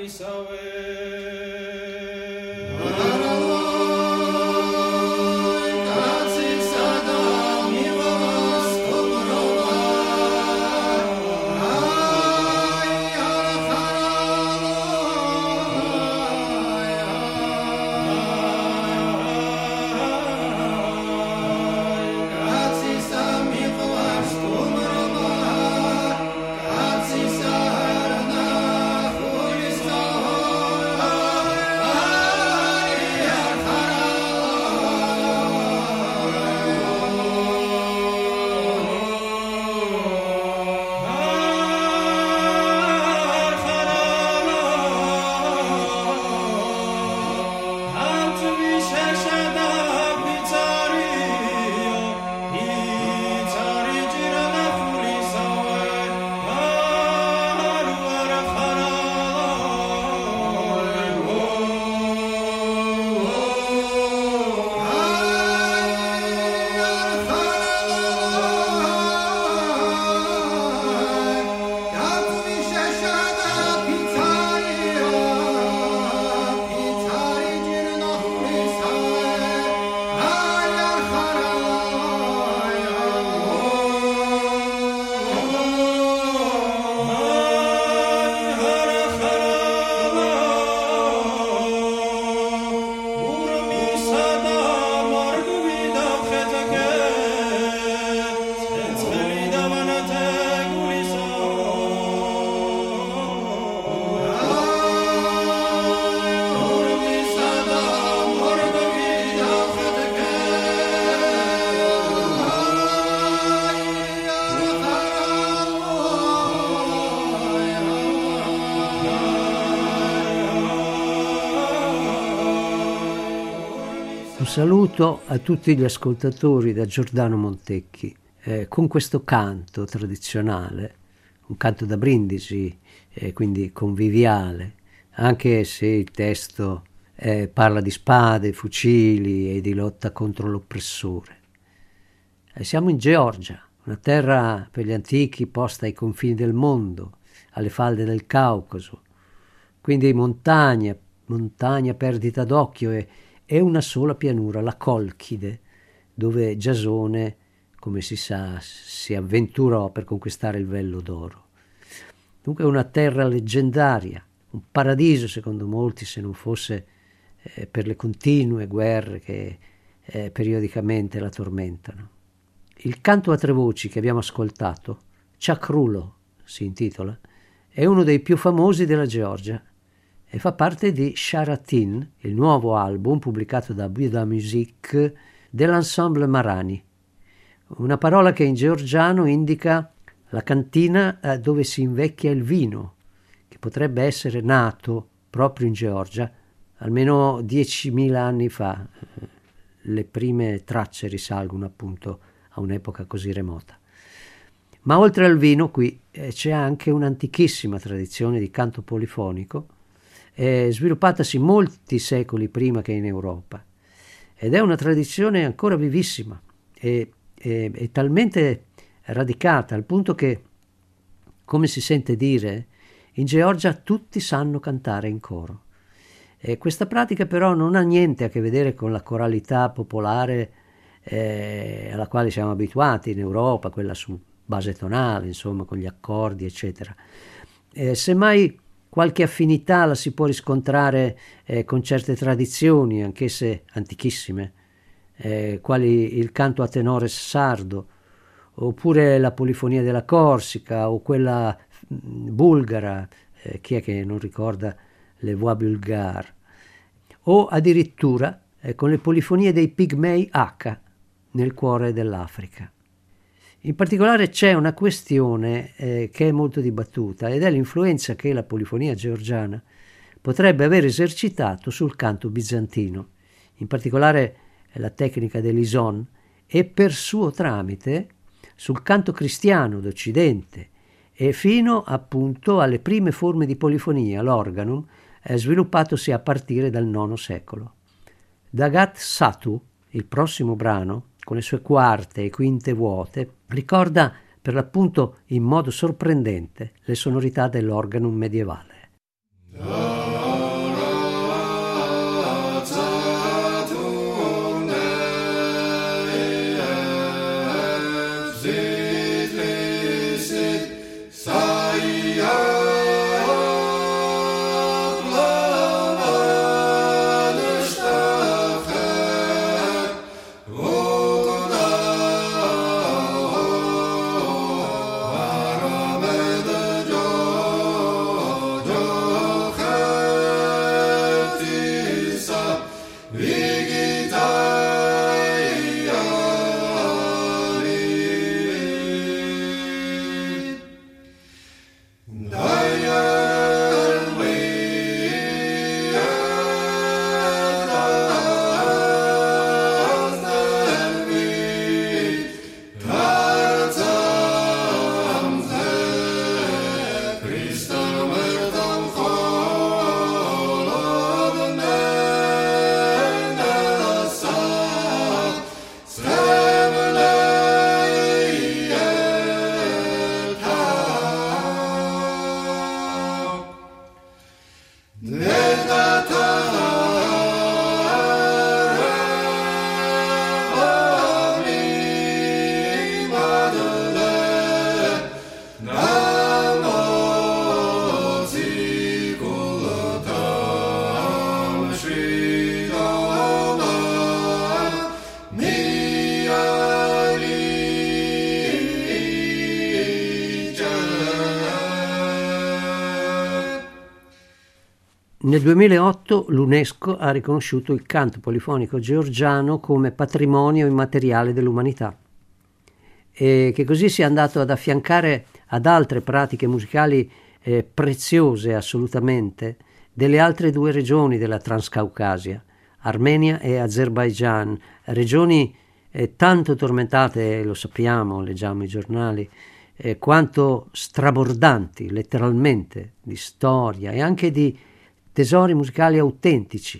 Un saluto a tutti gli ascoltatori da Giordano Montecchi. Con questo canto tradizionale, un canto da brindisi, quindi conviviale, anche se il testo parla di spade, fucili e di lotta contro l'oppressore. Siamo in Georgia, una terra per gli antichi posta ai confini del mondo, alle falde del Caucaso, quindi montagna, perdita d'occhio e una sola pianura, la Colchide, dove Giasone, come si sa, si avventurò per conquistare il Vello d'Oro. Dunque una terra leggendaria, un paradiso secondo molti, se non fosse per le continue guerre che periodicamente la tormentano. Il canto a tre voci che abbiamo ascoltato, Chakrulo si intitola, è uno dei più famosi della Georgia e fa parte di Sharatin, il nuovo album pubblicato da Buda Music dell'ensemble Marani, una parola che in georgiano indica la cantina dove si invecchia il vino, che potrebbe essere nato proprio in Georgia almeno 10.000 anni fa. Le prime tracce risalgono appunto a un'epoca così remota. Ma oltre al vino qui c'è anche un'antichissima tradizione di canto polifonico, sviluppatasi molti secoli prima che in Europa, ed è una tradizione ancora vivissima e talmente radicata al punto che, come si sente dire, in Georgia tutti sanno cantare in coro. Questa pratica però non ha niente a che vedere con la coralità popolare alla quale siamo abituati in Europa, quella su base tonale, insomma, con gli accordi, eccetera. Semmai qualche affinità la si può riscontrare con certe tradizioni, anch'esse antichissime, quali il canto a tenore sardo, oppure la polifonia della Corsica, o quella bulgara, chi è che non ricorda le voix bulgare, o addirittura con le polifonie dei pigmei Aka nel cuore dell'Africa. In particolare c'è una questione che è molto dibattuta, ed è l'influenza che la polifonia georgiana potrebbe aver esercitato sul canto bizantino, in particolare la tecnica dell'ison, e per suo tramite sul canto cristiano d'Occidente, e fino appunto alle prime forme di polifonia, l'organum, sviluppatosi a partire dal IX secolo. Dagat Satu, il prossimo brano, con le sue quarte e quinte vuote, ricorda per l'appunto in modo sorprendente le sonorità dell'organum medievale. Nel 2008 l'UNESCO ha riconosciuto il canto polifonico georgiano come patrimonio immateriale dell'umanità, e che così sia andato ad affiancare ad altre pratiche musicali preziose assolutamente delle altre due regioni della Transcaucasia, Armenia e Azerbaigian, regioni tanto tormentate, lo sappiamo, leggiamo i giornali, quanto strabordanti letteralmente di storia e anche di tesori musicali autentici,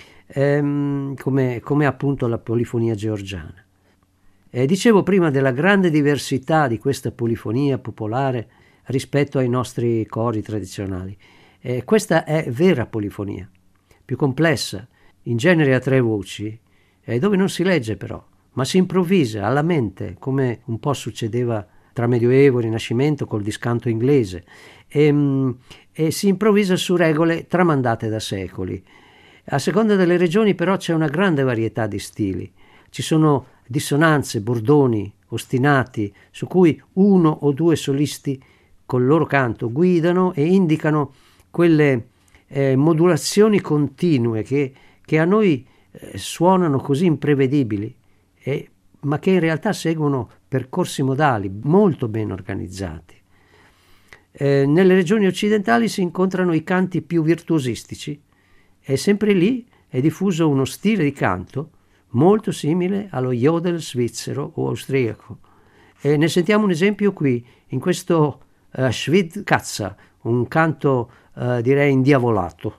come appunto la polifonia georgiana. Dicevo prima della grande diversità di questa polifonia popolare rispetto ai nostri cori tradizionali. Questa è vera polifonia, più complessa, in genere a tre voci, dove non si legge però, ma si improvvisa alla mente, come un po' succedeva tra Medioevo e Rinascimento col discanto inglese, e si improvvisa su regole tramandate da secoli. A seconda delle regioni però c'è una grande varietà di stili. Ci sono dissonanze, bordoni, ostinati, su cui uno o due solisti col loro canto guidano e indicano quelle modulazioni continue che a noi suonano così imprevedibili, ma che in realtà seguono percorsi modali molto ben organizzati. Nelle regioni occidentali si incontrano i canti più virtuosistici e sempre lì è diffuso uno stile di canto molto simile allo yodel svizzero o austriaco. E ne sentiamo un esempio qui, in questo Schwyzkatza, un canto direi indiavolato.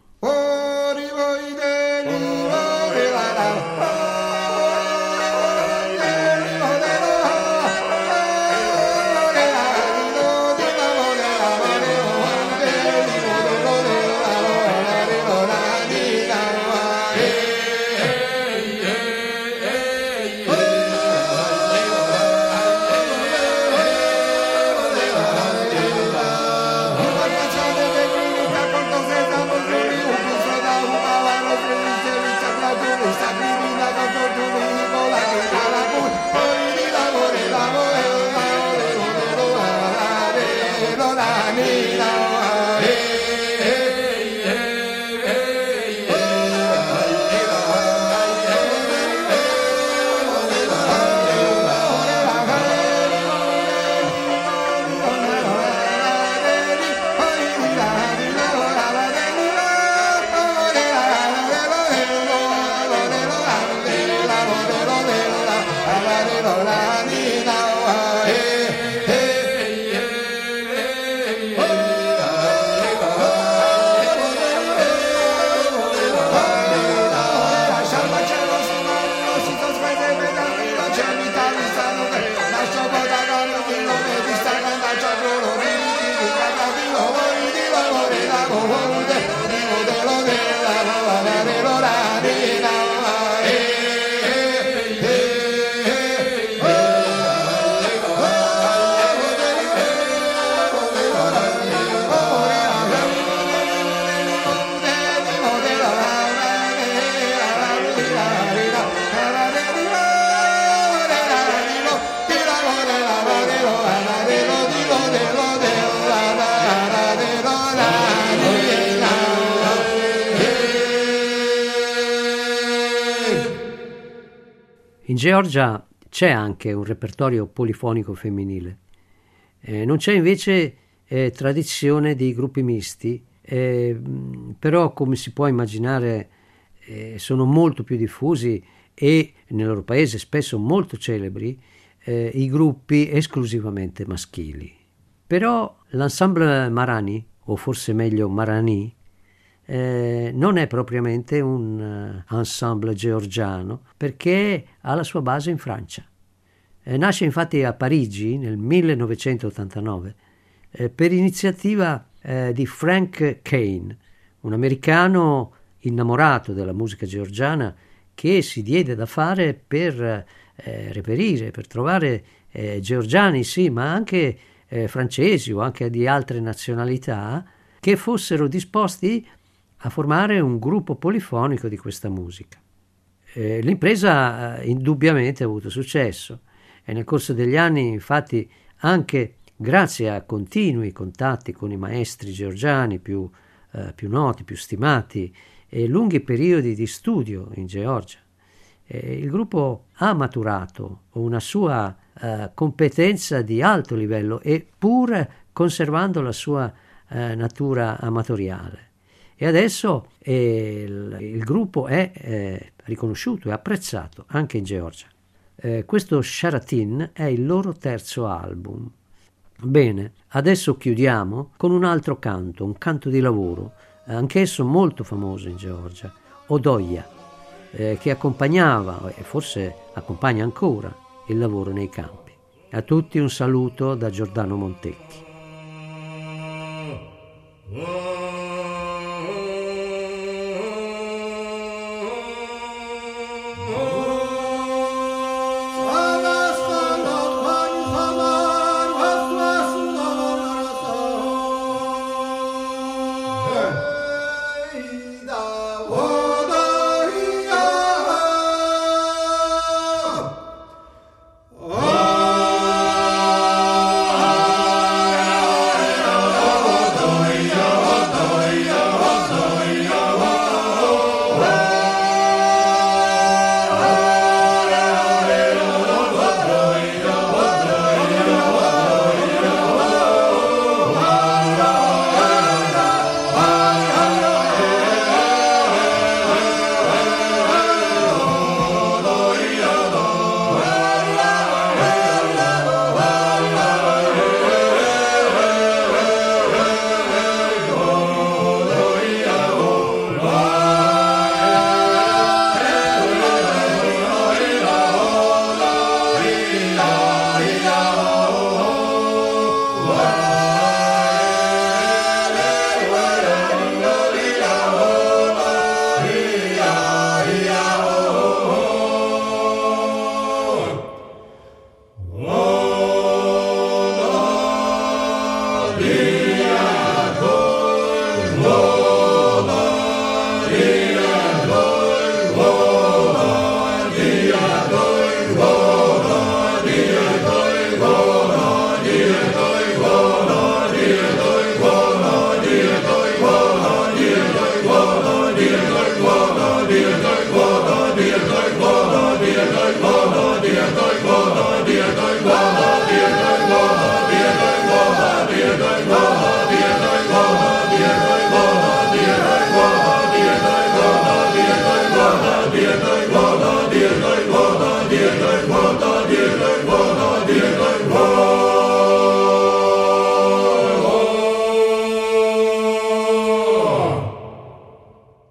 In Georgia c'è anche un repertorio polifonico femminile. Non c'è invece tradizione di gruppi misti, però come si può immaginare sono molto più diffusi e nel loro paese spesso molto celebri i gruppi esclusivamente maschili. Però l'ensemble Marani, o forse meglio Marani, non è propriamente un ensemble georgiano perché ha la sua base in Francia. Nasce infatti a Parigi nel 1989 per iniziativa di Frank Kane, un americano innamorato della musica georgiana che si diede da fare per reperire, per trovare georgiani sì, ma anche francesi o anche di altre nazionalità che fossero disposti a formare un gruppo polifonico di questa musica. L'impresa indubbiamente ha avuto successo e nel corso degli anni, infatti, anche grazie a continui contatti con i maestri georgiani più più noti, più stimati, e lunghi periodi di studio in Georgia. Il gruppo ha maturato una sua competenza di alto livello, eppure conservando la sua natura amatoriale. E adesso il gruppo è riconosciuto e apprezzato anche in Georgia. Questo Sharatin è il loro terzo album. Bene, adesso chiudiamo con un altro canto, un canto di lavoro, anch'esso molto famoso in Georgia, Odoia, che accompagnava e forse accompagna ancora il lavoro nei campi. A tutti un saluto da Giordano Montecchi. Via,